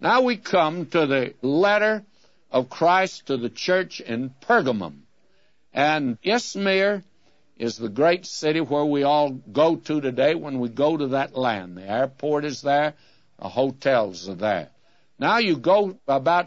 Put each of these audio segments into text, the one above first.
Now we come to the letter of Christ to the church in Pergamum. And Izmir is the great city where we all go to today when we go to that land. The airport is there. The hotels are there. Now you go about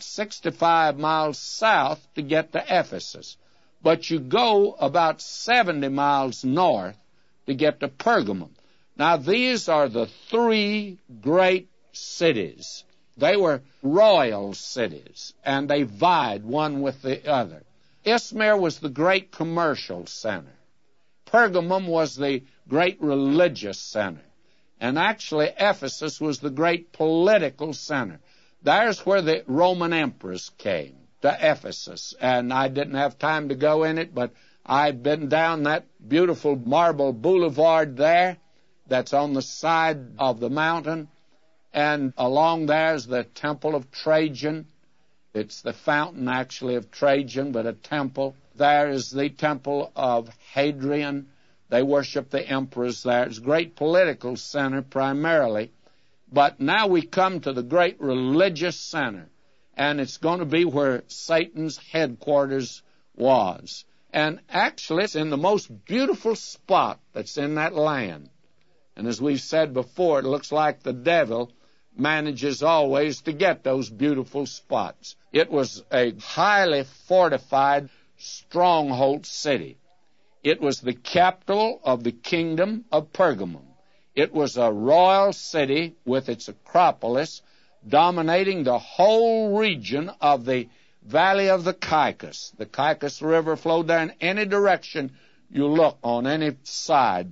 65 miles south to get to Ephesus. But you go about 70 miles north to get to Pergamum. Now these are the three great cities. They were royal cities, and they vied one with the other. Izmir was the great commercial center. Pergamum was the great religious center. And actually Ephesus was the great political center. There's where the Roman emperors came, to Ephesus. And I didn't have time to go in it, but I've been down that beautiful marble boulevard there that's on the side of the mountain. And along there is the Temple of Trajan. It's the fountain, actually, of Trajan, but a temple. There is the Temple of Hadrian. They worship the emperors there. It's a great political center primarily. But now we come to the great religious center, and it's going to be where Satan's headquarters was. And actually, it's in the most beautiful spot that's in that land. And as we've said before, it looks like the devil manages always to get those beautiful spots. It was a highly fortified stronghold city. It was the capital of the kingdom of Pergamum. It was a royal city with its Acropolis dominating the whole region of the valley of the Caicus. The Caicus River flowed there in any direction you look on any side.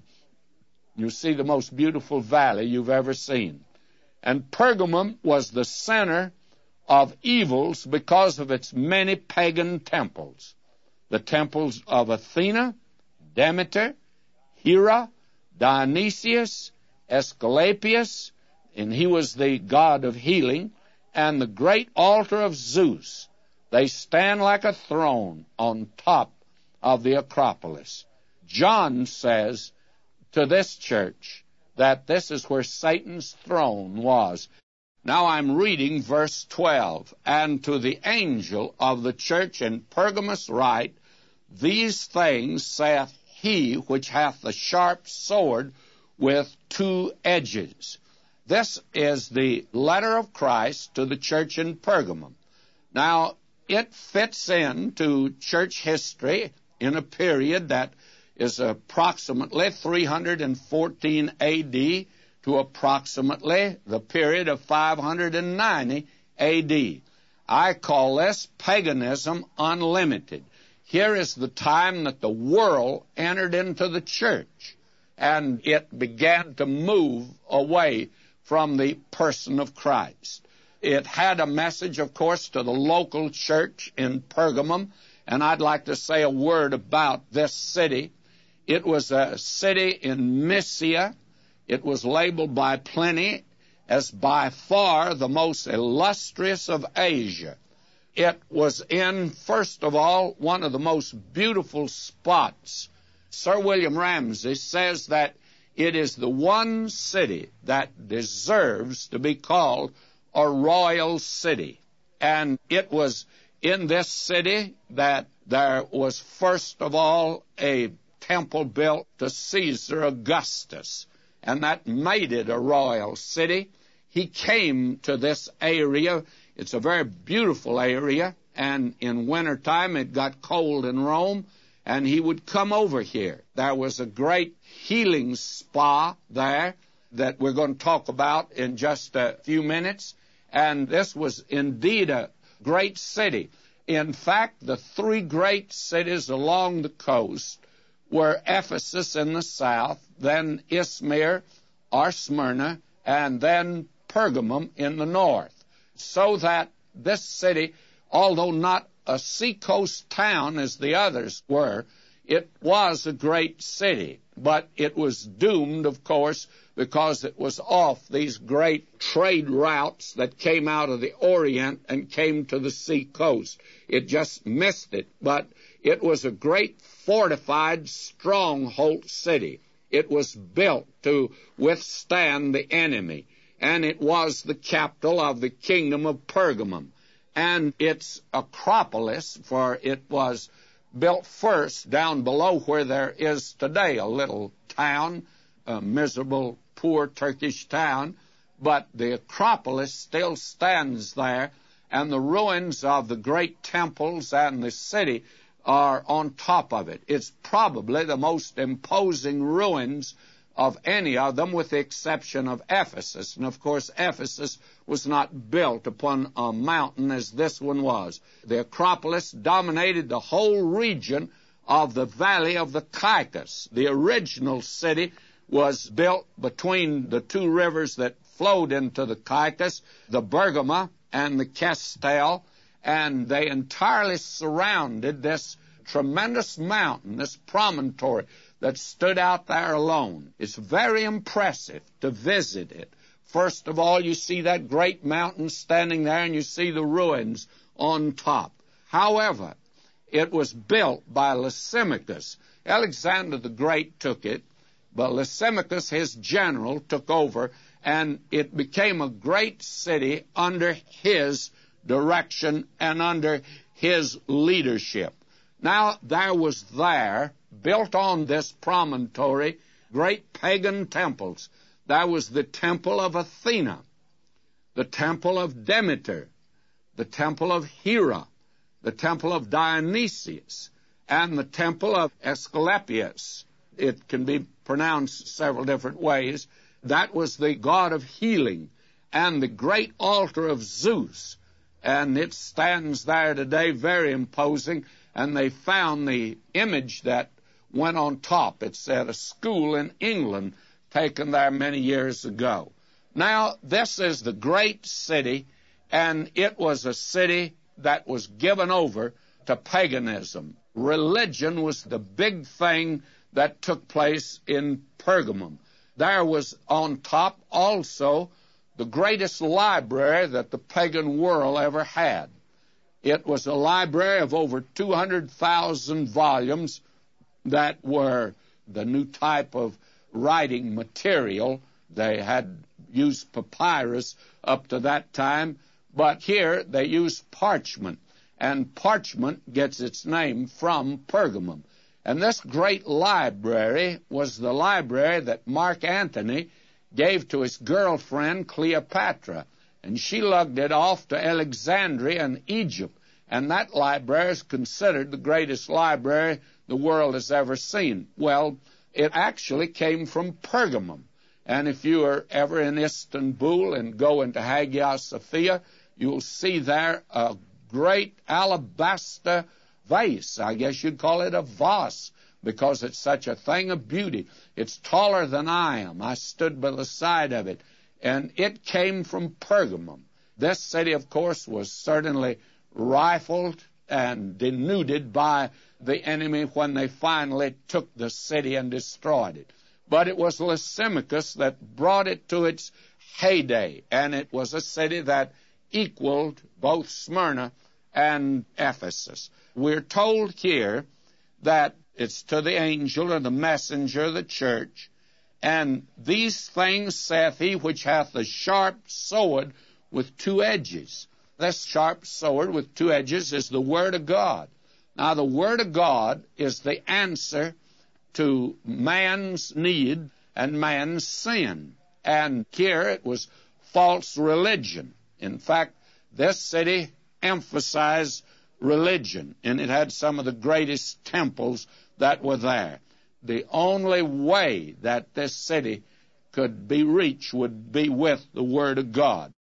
You see the most beautiful valley you've ever seen. And Pergamum was the center of evils because of its many pagan temples. The temples of Athena, Demeter, Hera, Dionysius, Asclepius, and he was the god of healing, and the great altar of Zeus. They stand like a throne on top of the Acropolis. John says to this church that this is where Satan's throne was. Now I'm reading verse 12. And to the angel of the church in Pergamos write, These things saith he which hath the sharp sword with two edges. This is the letter of Christ to the church in Pergamum. Now, it fits into church history in a period that is approximately 314 A.D. to approximately the period of 590 A.D. I call this paganism unlimited. Here is the time that the world entered into the church, and it began to move away from the person of Christ. It had a message, of course, to the local church in Pergamum, and I'd like to say a word about this city. It was a city in Mysia. It was labeled by Pliny as by far the most illustrious of Asia. It was in, first of all, one of the most beautiful spots. Sir William Ramsay says that it is the one city that deserves to be called a royal city. And it was in this city that there was, first of all, a temple built to Caesar Augustus, and that made it a royal city. He came to this area. It's a very beautiful area, and in wintertime it got cold in Rome, and he would come over here. There was a great healing spa there that we're going to talk about in just a few minutes, and this was indeed a great city. In fact, the three great cities along the coast were Ephesus in the south, then Izmir or Smyrna, and then Pergamum in the north. So that this city, although not a seacoast town as the others were, it was a great city. But it was doomed, of course, because it was off these great trade routes that came out of the Orient and came to the seacoast. It just missed it. But it was a great fortified stronghold city. It was built to withstand the enemy. and it was the capital of the kingdom of Pergamum. And its Acropolis, for it was built first down below where there is today a little town, a miserable, poor Turkish town, but the Acropolis still stands there, and the ruins of the great temples and the city are on top of it. It's probably the most imposing ruins of any of them, with the exception of Ephesus. And of course, Ephesus was not built upon a mountain as this one was. The Acropolis dominated the whole region of the valley of the Caicus. The original city was built between the two rivers that flowed into the Caicus, the Bergama and the Castel, and they entirely surrounded this tremendous mountain, this promontory that stood out there alone. It's very impressive to visit it. First of all, you see that great mountain standing there, and you see the ruins on top. However, it was built by Lysimachus. Alexander the Great took it, but Lysimachus, his general, took over, and it became a great city under his direction and under his leadership. Now, there was there, built on this promontory, great pagan temples. There was the temple of Athena, the temple of Demeter, the temple of Hera, the temple of Dionysius, and the temple of Asclepius. It can be pronounced several different ways. That was the god of healing, and the great altar of Zeus. And it stands there today, very imposing, and they found the image that went on top. It's at a school in England, taken there many years ago. Now, this is the great city, and it was a city that was given over to paganism. Religion was the big thing that took place in Pergamum. There was on top also the greatest library that the pagan world ever had. It was a library of over 200,000 volumes that were the new type of writing material. They had used papyrus up to that time, but here they used parchment, and parchment gets its name from Pergamum. And this great library was the library that Mark Antony gave to his girlfriend Cleopatra, and she lugged it off to Alexandria in Egypt, and that library is considered the greatest library the world has ever seen. Well, it actually came from Pergamum, and if you are ever in Istanbul and go into Hagia Sophia, you'll see there a great alabaster vase. I guess you'd call it a vase, because it's such a thing of beauty. It's taller than I am. I stood by the side of it, and it came from Pergamum. This city, of course, was certainly rifled and denuded by the enemy when they finally took the city and destroyed it. But it was Lysimachus that brought it to its heyday, and it was a city that equaled both Smyrna and Ephesus. We're told here that it's to the angel or the messenger of the church, and these things saith he which hath a sharp sword with two edges. This sharp sword with two edges is the Word of God. Now, the Word of God is the answer to man's need and man's sin. And here it was false religion. In fact, this city emphasized religion, and it had some of the greatest temples that were there. The only way that this city could be reached would be with the Word of God.